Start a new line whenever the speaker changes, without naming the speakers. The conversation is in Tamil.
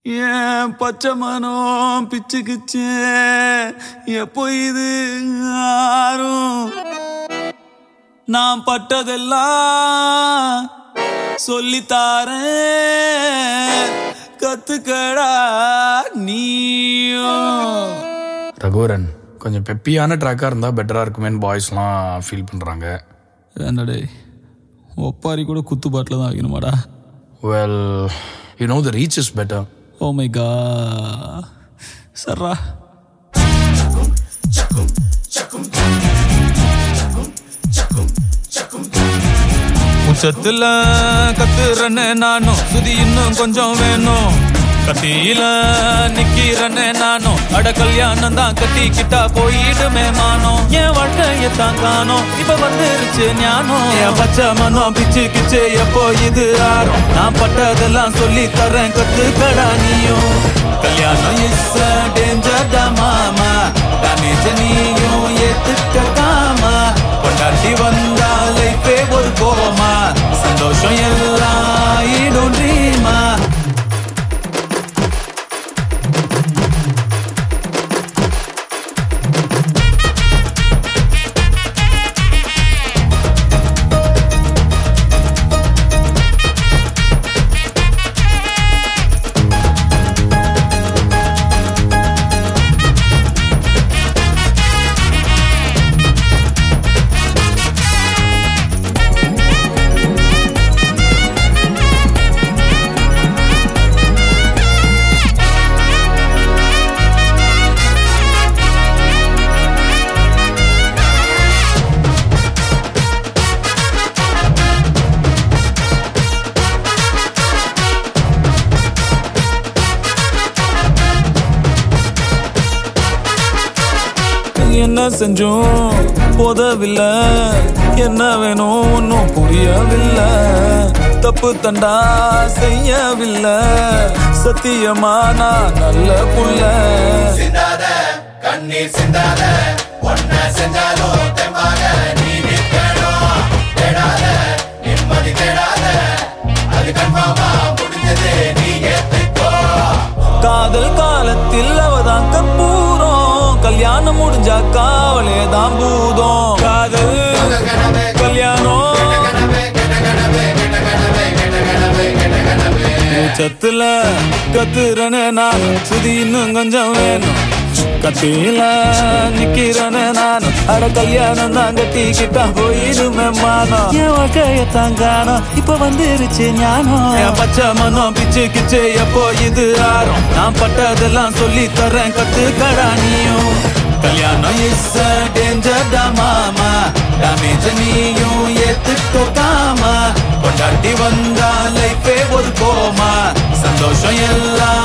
ஏன் பச்சை மனம் பிச்சுக்குச்சே எப்போ இது ஆறும் நான் பட்டதெல்லாம் சொல்லித்தாரேன் கத்துக்கடா நீயும்.
ரகுவரன் கொஞ்சம் பெப்பியான ட்ராக்காக இருந்தால் பெட்டராக இருக்குமேன்னு பாய்ஸ்லாம் ஃபீல் பண்ணுறாங்க.
என்னடே ஒப்பாரி கூட குத்து பாட்டில் தான் வைக்கணுமாடா?
Well you know the reach is better.
Oh my god சர்ரா. உச்சத்துல கத்துறனே நானும் சுதி இன்னும் கொஞ்சம் வேணும். கத்தியில நிக்கிறனே நானும் அட கல்யாணம் தான் கட்டிக்கிட்டா போயிடுமே மானோம். என் வாழ்க்கையத்தான் காணோம் இப்ப வந்துருச்சு ஞானம். என் பச்சை மனம் பிச்சு கிச்சு எப்போ இது ஆறும் நான் பட்டதெல்லாம் சொல்லி தரேன் கத்துக்கடா நீயும். கல்யாணம் இஸ் டேஞ்சர் டா மாமா டேமேஜ் நீயும் ஏத்துக்காமா கொண்டாட்டி வந்தா லைஃபே ஒரு கோமா சந்தோஷம் எல்லாம் ஈடும் ட்ரீமா. என்ன செஞ்சோம் போதவில்லை என்ன வேணும் ஒன்னும் புரியவில்லை. தப்பு தண்டா செய்யவில்லை சத்தியமா நான் நல்ல புள்ள.
சிந்தாத கண்ணீர் சிந்தாத ஒன்ன செஞ்சாலும் தெம்பாக நீ நிற்கணும். தேடாத நிம்மதி தேடாத அது கன்ஃபார்மா முடிஞ்சது நீ ஏத்துக்கோ.
காதல் காலத்தில் அவதான் கற்பூரம் கல்யாணம் முடிஞ்சா காவலே தான் பூதம். காதல் கல்யாணம் உச்சத்துல கத்துறனே நான் சுதி இன்னும் கொஞ்சம் வேணும். கத்தியில நிக்கிறனே நான் அட கல்யாணம் தான் கட்டிக்கிட்டா போயிடுமே மானம். என் வாழ்க்கையத்தான் காணோம் இப்ப வந்துருச்சு ஞானம். என் பச்சை மனம் பிச்சு கிச்சு எப்போ இது ஆறும் நான் பட்டதெல்லாம் சொல்லி தரேன் கத்துக்கடா நீயும். கல்யாணம் இஸ் டேஞ்சர் டா மாமா டேமேஜ் நீயும் ஏத்துக்காமா கொண்டாட்டி வந்தா லைஃபே ஒரு கோமா சந்தோஷம் எல்லாம்